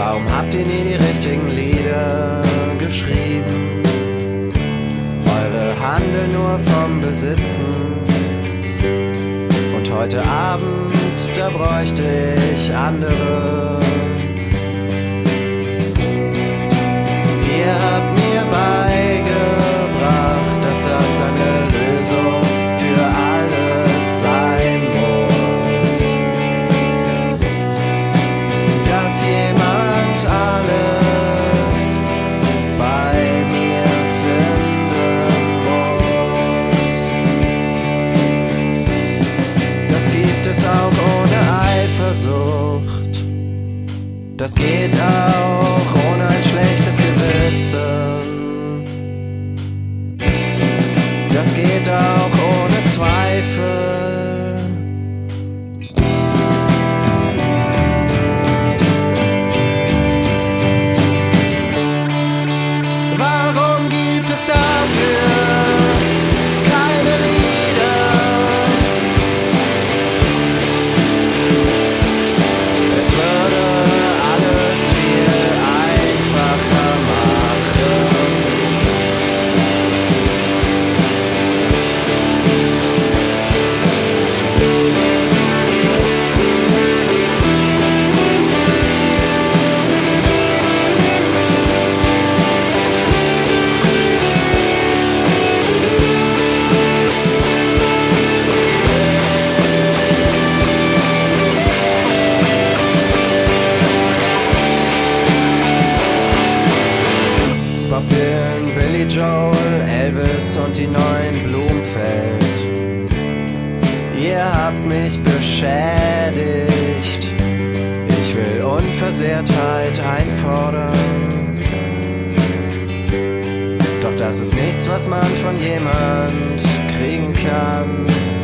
Warum habt ihr nie die richtigen Lieder geschrieben? Eure handeln nur vom Besitzen. Und heute Abend, da bräuchte ich andere. Ihr habt mir beigebracht, dass das eine Lösung für alles sein muss. Dass jemand alles bei mir finden muss. Das gibt es auch ohne Eifersucht. Das geht auch ohne ein schlechtes Gewissen. Das geht auch ohne Zweifel. Warum gibt es dafür keine Lieder? Es würde alles viel einfacher machen. Bob Dylan, Billy Joel, Elvis und die neuen Blumfeld. Ihr habt mich beschädigt. Ich will Unversehrtheit einfordern. Doch das ist nichts, was man von jemand kriegen kann.